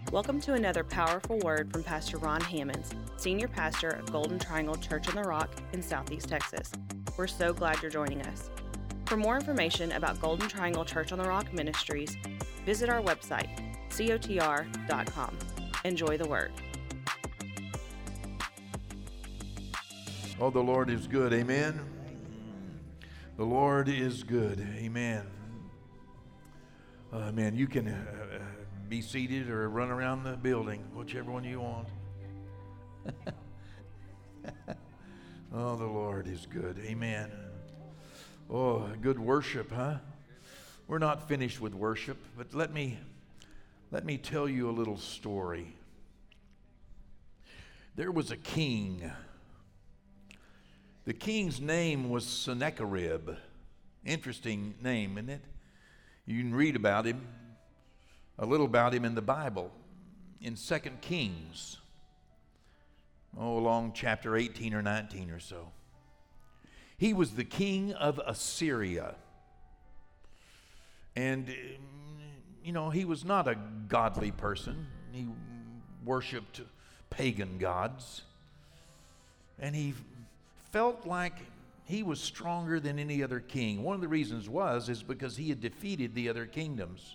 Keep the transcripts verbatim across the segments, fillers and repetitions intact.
Welcome to another powerful word from Pastor Ron Hammonds, Senior Pastor of Golden Triangle Church on the Rock in Southeast Texas. We're so glad you're joining us. For more information about Golden Triangle Church on the Rock Ministries, visit our website, C O T R dot com. Enjoy the word. Oh, the Lord is good. Amen. The Lord is good. Amen. Uh, man, you can uh, be seated or run around the building, whichever one you want. Oh, the Lord is good. Amen. Oh, good worship, huh? We're not finished with worship, but let me let me tell you a little story. There was a king. The king's name was Sennacherib. Interesting name, isn't it? You can read about him, a little about him in the Bible, in Second Kings. Oh, along chapter eighteen or nineteen or so. He was the king of Assyria. And, you know, he was not a godly person. He worshiped pagan gods. And he felt like he was stronger than any other king. One of the reasons was is because he had defeated the other kingdoms.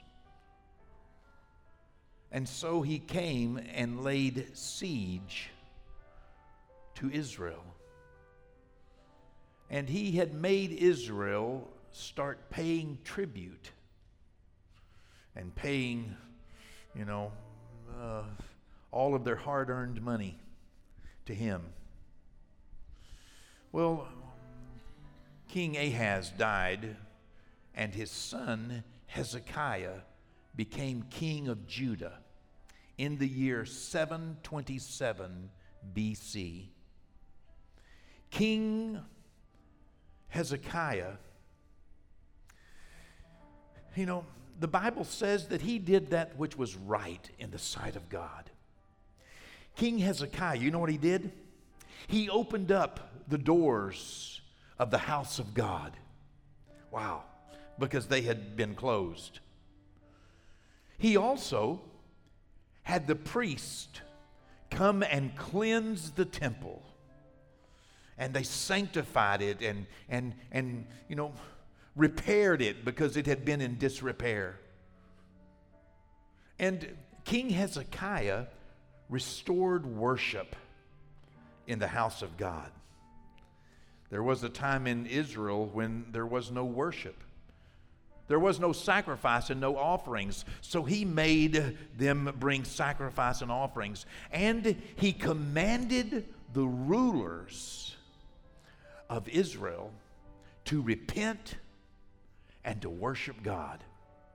And so he came and laid siege to Israel. And he had made Israel start paying tribute and paying, you know, uh, all of their hard-earned money to him. Well, King Ahaz died, and his son Hezekiah became king of Judah in the year seven twenty-seven B C. King Hezekiah, you know, the Bible says that he did that which was right in the sight of God. King Hezekiah, you know what he did? He opened up the doors of the house of God. Wow, because they had been closed. He also had the priest come and cleanse the temple. And they sanctified it and, and, and you know, repaired it because it had been in disrepair. And King Hezekiah restored worship in the house of God. There was a time in Israel when there was no worship. There was no sacrifice and no offerings. So he made them bring sacrifice and offerings. And he commanded the rulers of Israel to repent and to worship God.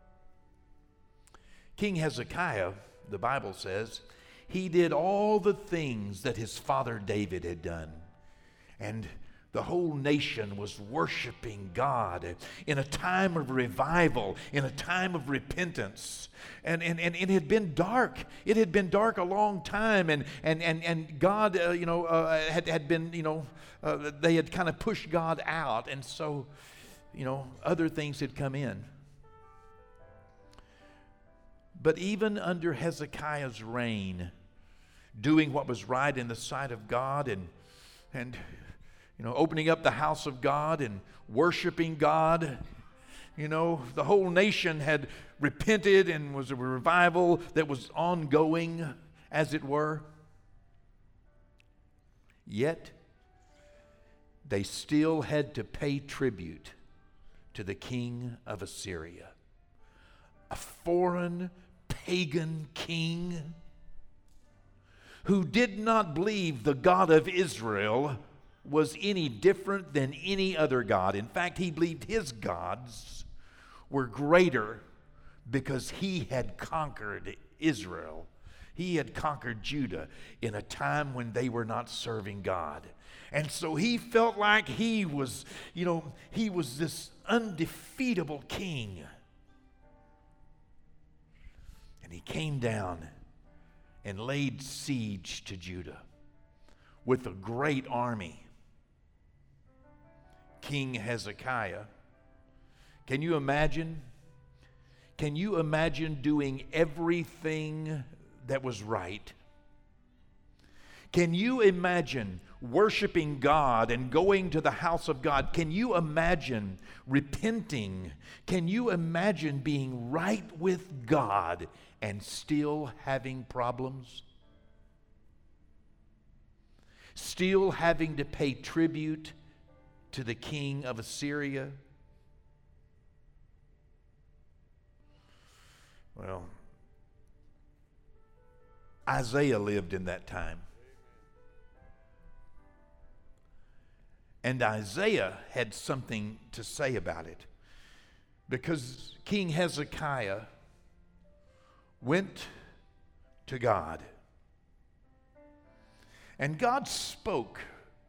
King Hezekiah, the Bible says, he did all the things that his father David had done. And the whole nation was worshiping God in a time of revival, in a time of repentance. And, and, and it had been dark. It had been dark a long time. And, and, and, and God, uh, you know, uh, had, had been, you know, uh, they had kind of pushed God out. And so, you know, other things had come in. But even under Hezekiah's reign, doing what was right in the sight of God and, and you know, opening up the house of God and worshiping God, you know, the whole nation had repented and was a revival that was ongoing, as it were. Yet, they still had to pay tribute to the king of Assyria, a foreign pagan king who did not believe the God of Israel was any different than any other god. In fact, he believed his gods were greater because he had conquered Israel. He had conquered Judah in a time when they were not serving God. And so he felt like he was, you know, he was this undefeatable king. And he came down and laid siege to Judah with a great army. King Hezekiah, can you imagine? Can you imagine doing everything that was right? Can you imagine worshiping God and going to the house of God? Can you imagine repenting? Can you imagine being right with God and still having problems? Still having to pay tribute to the king of Assyria? Well, Isaiah lived in that time. And Isaiah had something to say about it, because King Hezekiah went to God, and God spoke.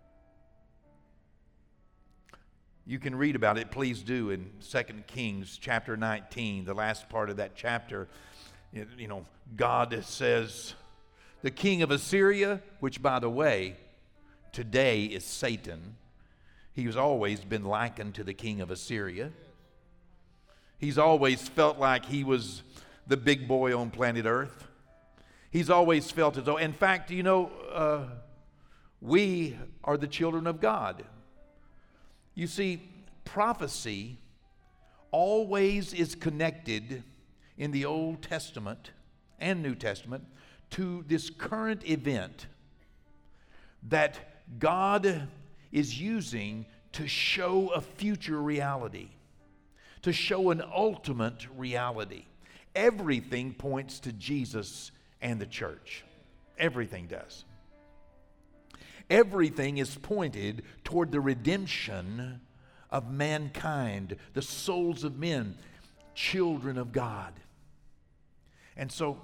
You can read about it, please do, in Second Kings chapter nineteen, the last part of that chapter. You know, God says, the king of Assyria, which, by the way, today is Satan. He's always been likened to the king of Assyria. He's always felt like he was the big boy on planet Earth. He's always felt as though, in fact, you know, uh, we are the children of God. You see, prophecy always is connected in the Old Testament and New Testament to this current event that God is using to show a future reality, to show an ultimate reality. Everything points to Jesus and the church. Everything does. Everything is pointed toward the redemption of mankind, the souls of men, children of God. And so,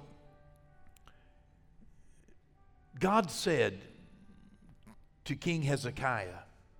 God said to King Hezekiah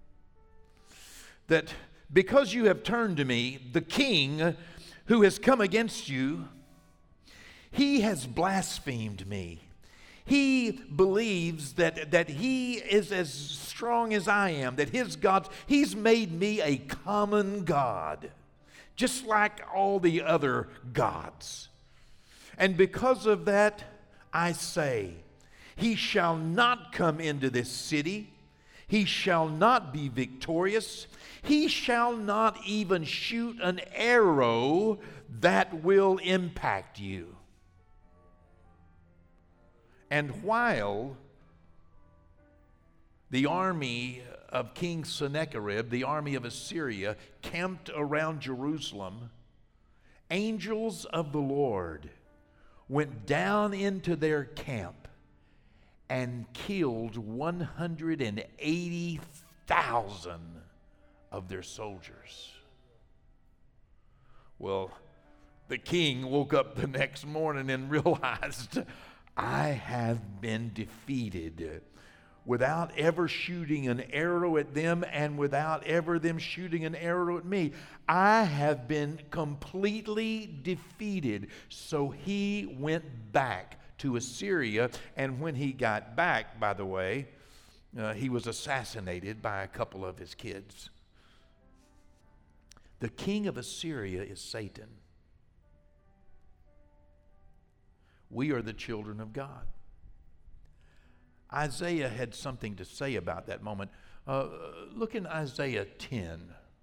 that because you have turned to me, the king who has come against you, he has blasphemed me. He believes that, that he is as strong as I am, that his God, he's made me a common god, just like all the other gods. And because of that, I say, he shall not come into this city. He shall not be victorious. He shall not even shoot an arrow that will impact you. And while the army of King Sennacherib, the army of Assyria, camped around Jerusalem, angels of the Lord went down into their camp and killed one hundred eighty thousand of their soldiers. Well, the king woke up the next morning and realized, I have been defeated, without ever shooting an arrow at them and without ever them shooting an arrow at me. I have been completely defeated. So he went back to Assyria, and when he got back, by the way, uh, he was assassinated by a couple of his kids. The king of Assyria is Satan. We are the children of God. Isaiah had something to say about that moment. Uh, look in Isaiah ten.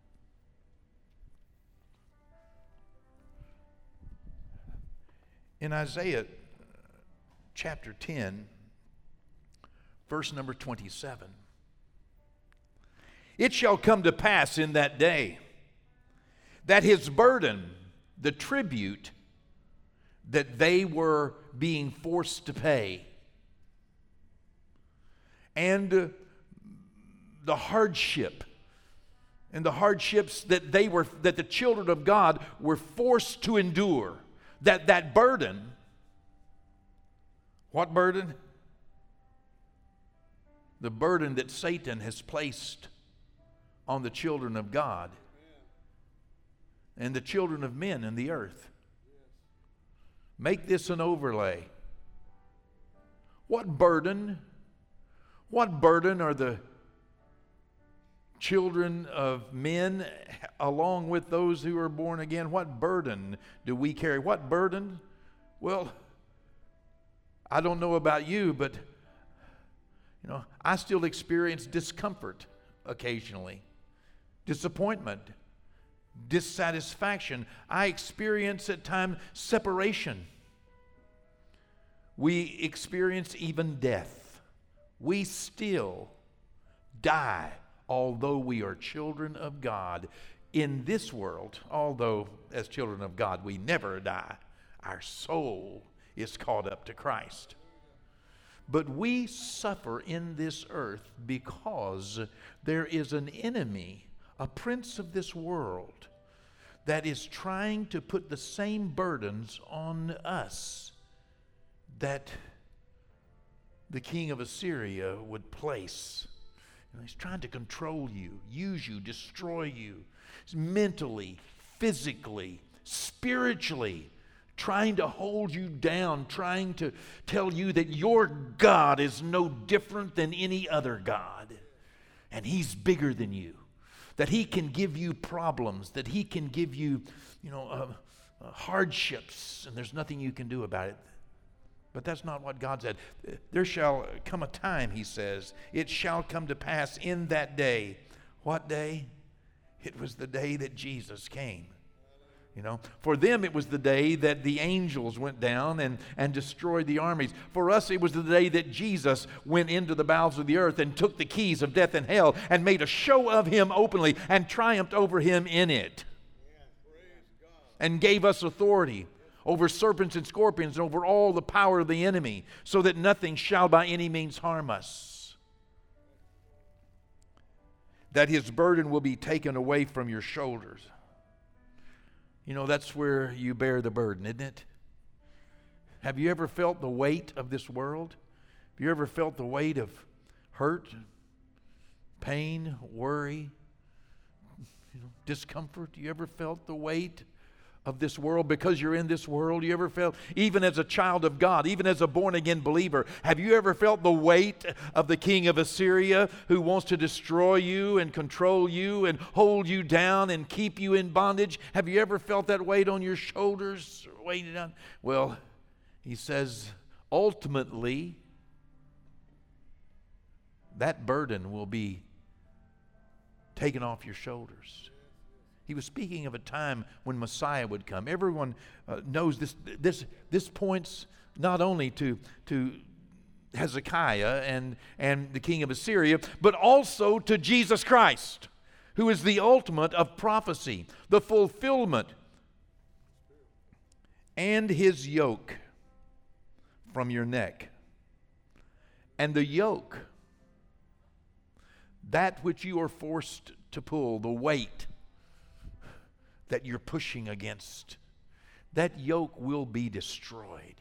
In Isaiah chapter ten, verse number twenty-seven. It shall come to pass in that day that his burden, the tribute that they were being forced to pay, and uh, the hardship and the hardships that they were that the children of God were forced to endure, that that burden, what burden? The burden that Satan has placed on the children of God and the children of men in the earth. Make this an overlay. What burden? What burden are the children of men along with those who are born again? What burden do we carry? What burden? Well, I don't know about you, but you know, I still experience discomfort occasionally, disappointment, dissatisfaction. I experience at times separation. We experience even death. We still die, although we are children of God. In this world, although as children of God we never die, our soul is caught up to Christ. But we suffer in this earth because there is an enemy, a prince of this world, that is trying to put the same burdens on us that the king of Assyria would place. You know, he's trying to control you, use you, destroy you, mentally, physically, spiritually, trying to hold you down, trying to tell you that your God is no different than any other God, and he's bigger than you, that he can give you problems, that he can give you, you know, uh, uh, hardships, and there's nothing you can do about it. But that's not what God said. There shall come a time, he says, it shall come to pass in that day. What day? It was the day that Jesus came. You know, for them it was the day that the angels went down and, and destroyed the armies. For us it was the day that Jesus went into the bowels of the earth and took the keys of death and hell and made a show of him openly and triumphed over him in it. And gave us authority over serpents and scorpions and over all the power of the enemy, so that nothing shall by any means harm us. That his burden will be taken away from your shoulders. You know, that's where you bear the burden, isn't it? Have you ever felt the weight of this world? Have you ever felt the weight of hurt, pain, worry, you know, discomfort? You ever felt the weight of this world because you're in this world? You ever felt, even as a child of God, even as a born-again believer, have you ever felt the weight of the king of Assyria who wants to destroy you and control you and hold you down and keep you in bondage? Have you ever felt that weight on your shoulders? Weighted down? Well, he says, ultimately, that burden will be taken off your shoulders. He was speaking of a time when Messiah would come. Everyone uh, knows this, this, this points not only to, to Hezekiah and, and the king of Assyria, but also to Jesus Christ, who is the ultimate of prophecy, the fulfillment, and his yoke from your neck. And the yoke, that which you are forced to pull, the weight that you're pushing against, that yoke will be destroyed.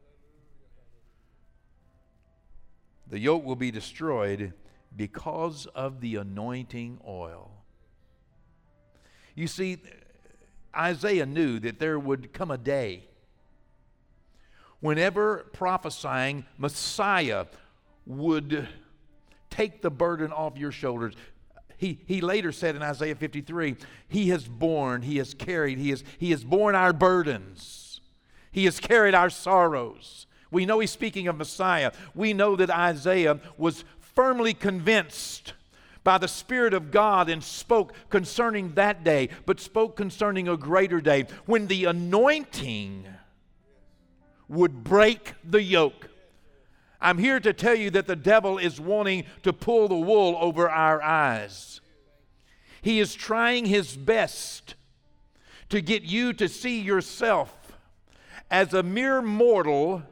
The yoke will be destroyed because of the anointing oil. You see, Isaiah knew that there would come a day whenever prophesying Messiah would take the burden off your shoulders. He, he later said in Isaiah fifty-three, he has borne, he has carried, he has, he has borne our burdens. He has carried our sorrows. We know he's speaking of Messiah. We know that Isaiah was firmly convinced by the Spirit of God and spoke concerning that day, but spoke concerning a greater day when the anointing would break the yoke. I'm here to tell you that the devil is wanting to pull the wool over our eyes. He is trying his best to get you to see yourself as a mere mortal,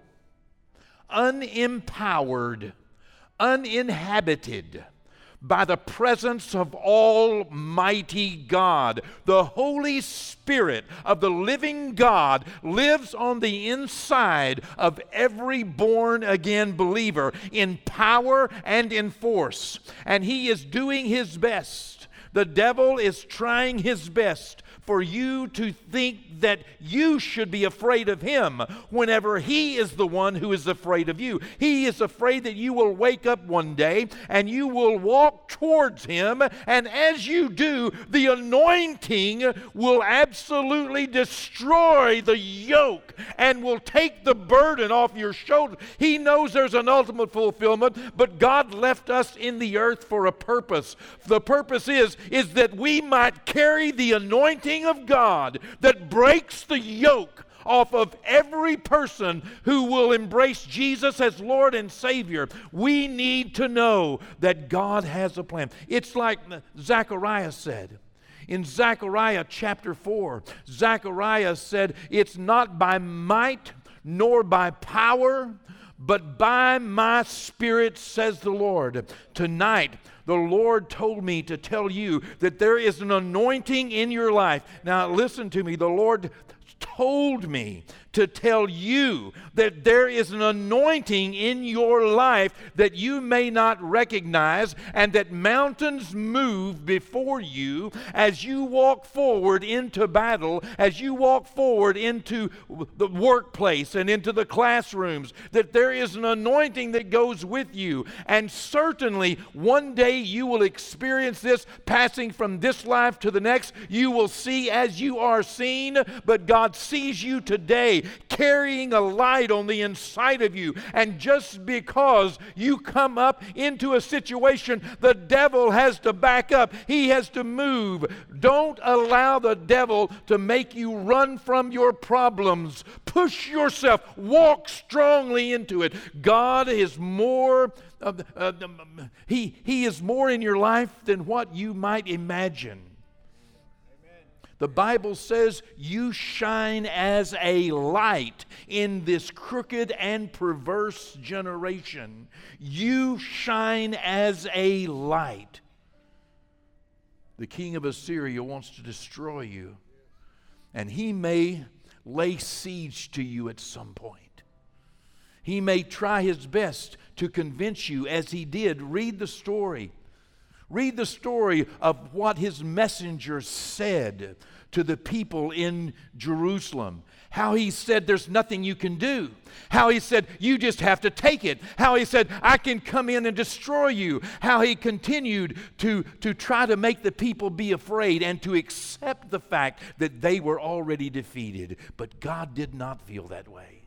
unempowered, uninhabited by the presence of Almighty God. The Holy Spirit of the living God lives on the inside of every born-again believer in power and in force. And he is doing his best. The devil is trying his best for you to think that you should be afraid of him whenever he is the one who is afraid of you. He is afraid that you will wake up one day and you will walk towards him, and as you do, the anointing will absolutely destroy the yoke and will take the burden off your shoulders. He knows there's an ultimate fulfillment, but God left us in the earth for a purpose. The purpose is, is that we might carry the anointing of God that breaks the yoke off of every person who will embrace Jesus as Lord and Savior. We need to know that God has a plan. It's like Zechariah said. In Zechariah chapter four, Zechariah said, it's not by might nor by power, but by my Spirit, says the Lord. Tonight, the Lord told me to tell you that there is an anointing in your life. Now, listen to me. The Lord told me to tell you that there is an anointing in your life that you may not recognize, and that mountains move before you as you walk forward into battle, as you walk forward into the workplace and into the classrooms, that there is an anointing that goes with you. And certainly one day you will experience this passing from this life to the next. You will see as you are seen, but God sees you today carrying a light on the inside of you. And just because you come up into a situation, the devil has to back up. He has to move. Don't allow the devil to make you run from your problems. Push yourself. Walk strongly into it. God is more uh, uh, he, he is more in your life than what you might imagine. The Bible says you shine as a light in this crooked and perverse generation. You shine as a light. The king of Assyria wants to destroy you, and he may lay siege to you at some point. He may try his best to convince you, as he did. Read the story. Read the story of what his messenger said to the people in Jerusalem. How he said there's nothing you can do. How he said you just have to take it. How he said I can come in and destroy you. How he continued to, to try to make the people be afraid and to accept the fact that they were already defeated. But God did not feel that way.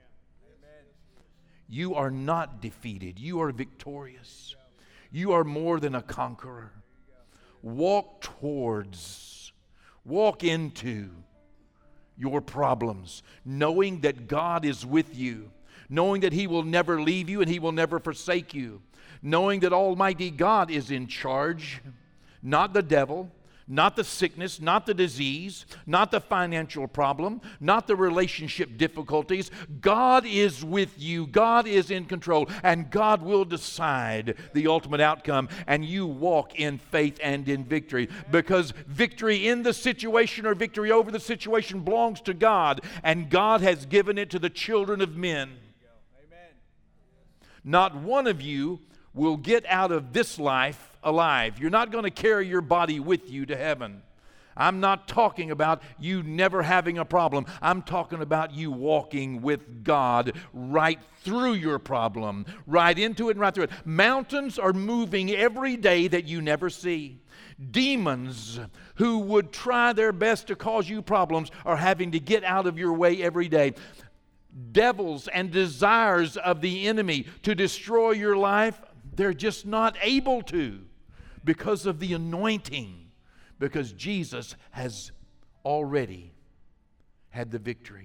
You are not defeated. You are victorious. You are more than a conqueror. Walk towards, walk into your problems, knowing that God is with you, knowing that He will never leave you and He will never forsake you, knowing that Almighty God is in charge, not the devil, not the sickness, not the disease, not the financial problem, not the relationship difficulties. God is with you. God is in control, and God will decide the ultimate outcome, and you walk in faith and in victory, because victory in the situation or victory over the situation belongs to God, and God has given it to the children of men. Amen. Not one of you will get out of this life alive. You're not going to carry your body with you to heaven. I'm not talking about you never having a problem. I'm talking about you walking with God right through your problem, right into it and right through it. Mountains are moving every day that you never see. Demons who would try their best to cause you problems are having to get out of your way every day. Devils and desires of the enemy to destroy your life, they're just not able to, because of the anointing, because Jesus has already had the victory.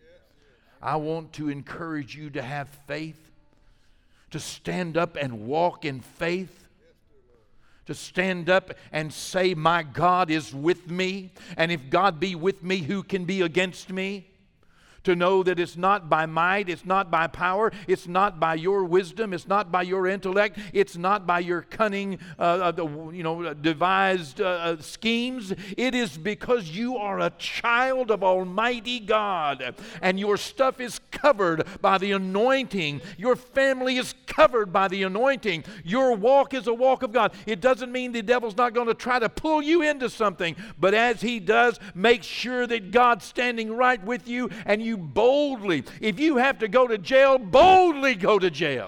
I want to encourage you to have faith, to stand up and walk in faith, to stand up and say, my God is with me, and if God be with me, who can be against me? To know that it's not by might, it's not by power, it's not by your wisdom, it's not by your intellect, it's not by your cunning, uh, uh, you know, devised uh, schemes. It is because you are a child of Almighty God, and your stuff is covered by the anointing. Your family is covered by the anointing. Your walk is a walk of God. It doesn't mean the devil's not going to try to pull you into something, but as he does, make sure that God's standing right with you, and you boldly, if you have to go to jail, boldly go to jail.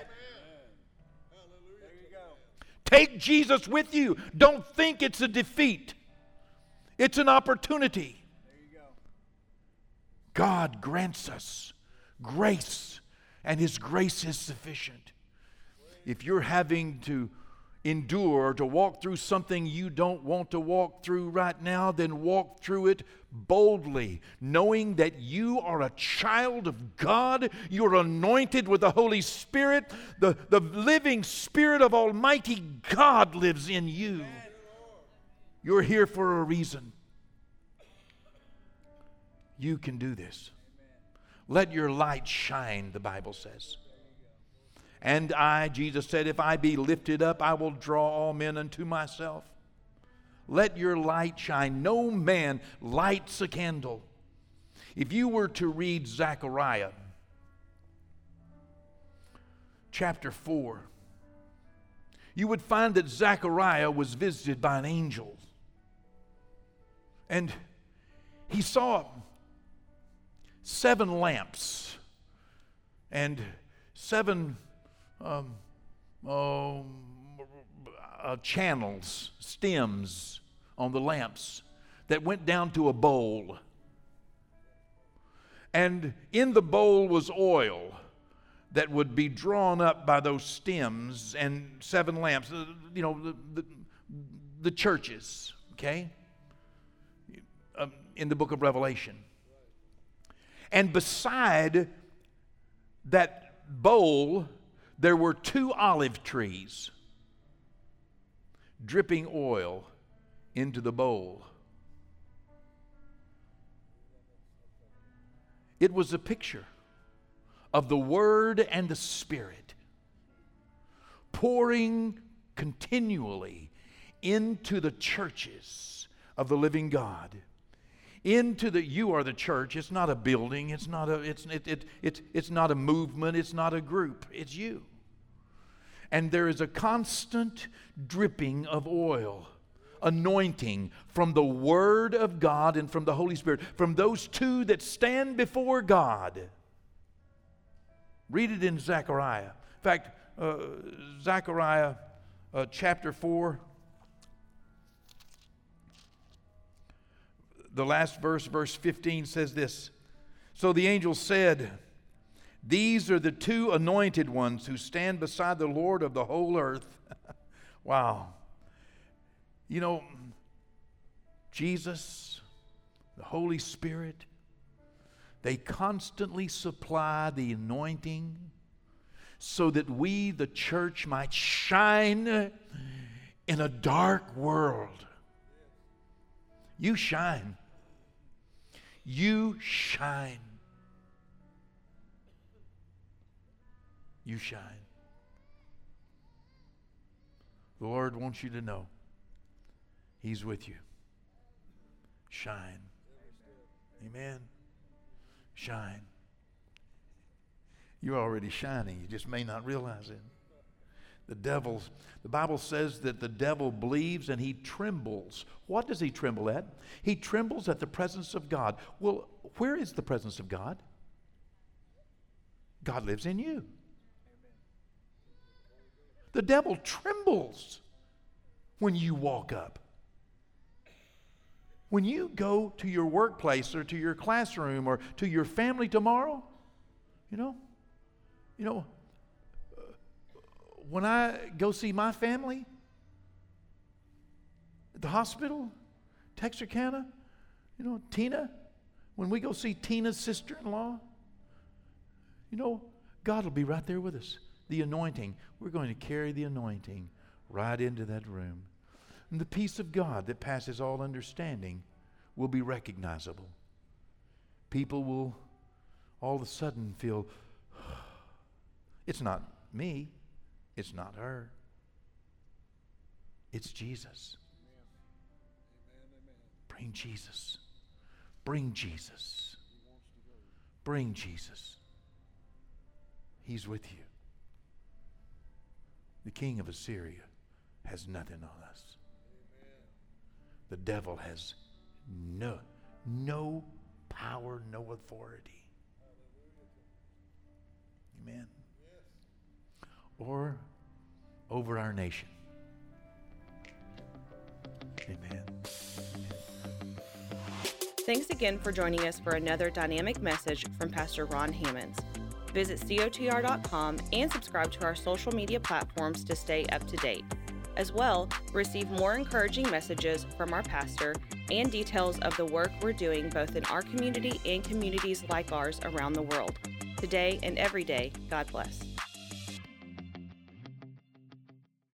Take Jesus with you. Don't think it's a defeat. It's an opportunity. God grants us grace, and His grace is sufficient. If you're having to endure or to walk through something you don't want to walk through right now, then walk through it boldly, knowing that you are a child of God. You're anointed with the Holy Spirit. The, the living Spirit of Almighty God lives in you. You're here for a reason. You can do this. Let your light shine, the Bible says. And I, Jesus said, if I be lifted up, I will draw all men unto myself. Let your light shine. No man lights a candle. If you were to read Zechariah chapter four, you would find that Zechariah was visited by an angel. And he saw seven lamps and seven um, oh, uh, channels, stems on the lamps that went down to a bowl. And in the bowl was oil that would be drawn up by those stems and seven lamps, you know, the, the, the churches, okay, um, in the book of Revelation. And beside that bowl, there were two olive trees dripping oil into the bowl. It was a picture of the Word and the Spirit pouring continually into the churches of the living God. Into the, you are the church. It's not a building. It's not a, it's, it, it, it, it's not a movement. It's not a group. It's you. And there is a constant dripping of oil, anointing from the Word of God and from the Holy Spirit, from those two that stand before God. Read it in Zechariah. In fact, uh, Zechariah uh, chapter four, the last verse, verse fifteen says this. So the angel said, these are the two anointed ones who stand beside the Lord of the whole earth. Wow. You know, Jesus, the Holy Spirit, they constantly supply the anointing so that we, the church, might shine in a dark world. You shine. You shine. You shine. The Lord wants you to know He's with you. Shine. Amen. Shine. You're already shining. You just may not realize it. The devil's, the Bible says that the devil believes and he trembles. What does he tremble at? He trembles at the presence of God. Well, where is the presence of God? God lives in you. The devil trembles when you walk up. When you go to your workplace or to your classroom or to your family tomorrow, you know, you know, when I go see my family at the hospital, Texarkana, you know, Tina, when we go see Tina's sister-in-law, you know, God will be right there with us. The anointing. We're going to carry the anointing right into that room. And the peace of God that passes all understanding will be recognizable. People will all of a sudden feel, it's not me. It's not her. It's Jesus. Bring Jesus. Bring Jesus. Bring Jesus. He's with you. The king of Assyria has nothing on us. The devil has no, no power, no authority. Amen. Or over our nation. Amen. Thanks again for joining us for another dynamic message from Pastor Ron Hammonds. Visit C O T R dot com and subscribe to our social media platforms to stay up to date. As well, receive more encouraging messages from our pastor and details of the work we're doing both in our community and communities like ours around the world. Today and every day, God bless.